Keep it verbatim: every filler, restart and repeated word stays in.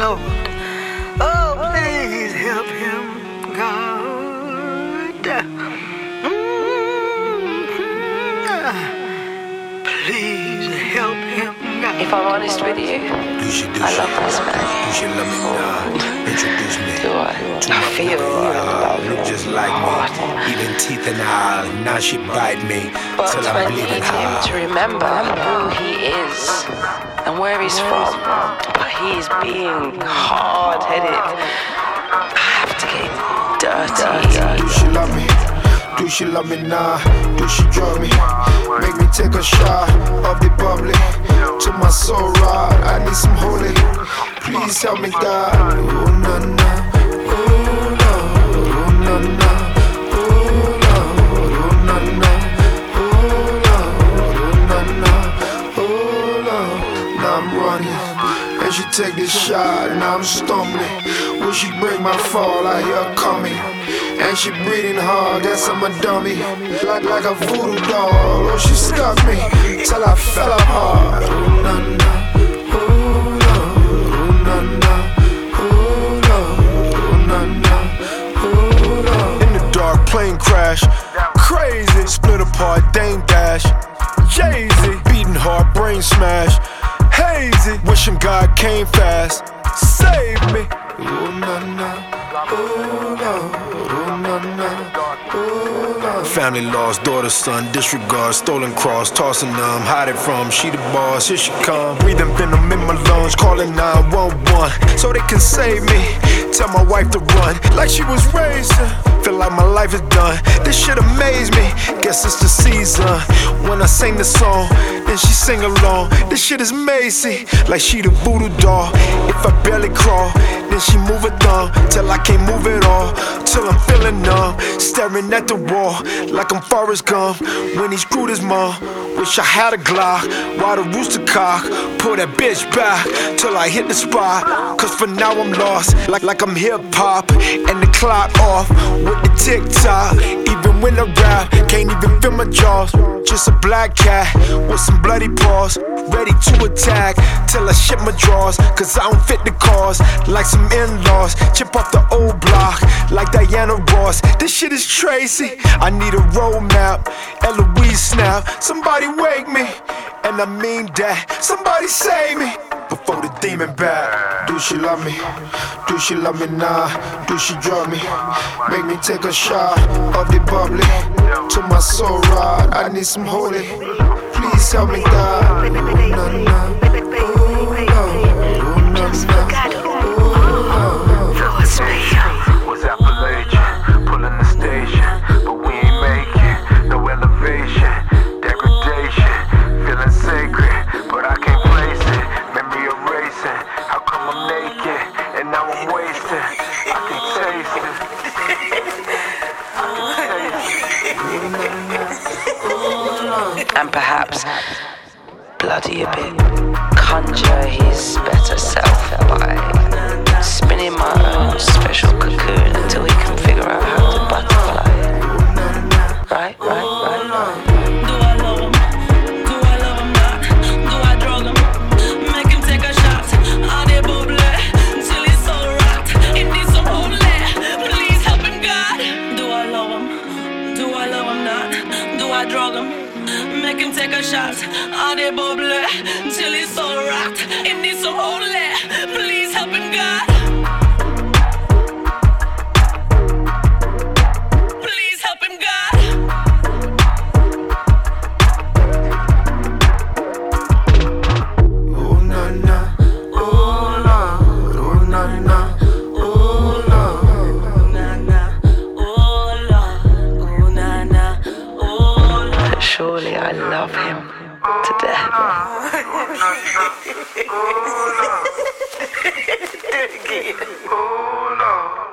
love. Oh, please help him, God. Mm-hmm. Please help him, God. If I'm honest with you, Do she, do I she, love this man. Do she love me now? Introduce me. Do I? To I my feel baby, I uh, love look him. just like me. Even teeth and all. Now she bite me But till I I'm need bleeding him hard. to remember who he is and where he's from. But he's being hard-headed. I have to get dirty. Do she love me? Do she love me now? Do she draw me? Make me take a shot of the bubbly to my soul ride. I need some holy. Please help me, God. Oh na na, oh Lord, oh na na, oh Lord, oh na na, oh Lord, oh na na, oh Lord. Now I'm running, and she take this shot, and I'm stumbling. Will she break my fall? I hear her coming. And she breathing hard, guess I'm a dummy. Like, like a voodoo doll. Oh, she stuck me till I fell apart. Oh, na, na. Oh, Lord. Oh, na, na. Oh, Lord. Oh, na, na. Oh, Lord. In the dark, plane crash. Crazy. Split apart, Dame Dash. Jay-Z. Beating hard, brain smash. Hazy. Wishing God came fast. Save me. Oh, na, na. Oh, Lord. Family lost, daughter, son, disregard, stolen cross, tossing them, hide it from, she the boss, here she come. Breathing venom in my lungs, calling nine one one, so they can save me. Tell my wife to run, like she was racing. Feel like my life is done, this shit amaze me. Guess it's the season, when I sing the song, then she sing along. This shit is Macy, like she the voodoo doll. If I barely crawl, then she move her thumb, till I can't move it all, till I'm feeling numb, staring at the wall, like I'm Forrest Gump, when he screwed his mom. Wish I had a Glock, while the rooster cock, pull that bitch back, till I hit the spot. Cause for now I'm lost, like, like I'm hip-hop, and the clock off, with the tick-tock. Even when I rap, can't even feel my jaws. Just a black cat, with some bloody paws, ready to attack, till I shit my drawers. Cause I don't fit the cause, like some in-laws. Chip off the old block, like Diana Ross. This shit is Tracy, I need a roadmap. Eloise snap, somebody wake me. And I mean that, somebody save me before the demon back. Do she love me? Do she love me now? Do she draw me? Make me take a shot of the bubbly to my soul ride. I need some holy. Please help me, God. Oh, na, na. Oh, Lord. Oh, na, na. Was Appalachian, pulling the station, but we ain't make it. No elevation, degradation, feeling sacred, but I can't place it. Memory erasing. How come I'm naked and now I'm wasted? I can taste it. I can taste it. And perhaps bloody a bit. Conjure his better self by spinning my own special cocoon until he can figure out how to butterfly. Right, right, right, right. Do I love him? Do I love him not? Do I drug him? Make him take a shot. All they bubble till he's so rocked. It needs some holy. Please help him, God. Do I love him? Do I love him not? Do I drug him? Make him take a shot. All they bubble till he's so rocked. It needs some holy. Please help him, God. Please help him, God. Oh, na, na. Oh, Lord. Oh, na, na. Oh, Lord. Na na, oh Lord, oh na na, oh Lord. But surely I love him to death. Oh, Lord.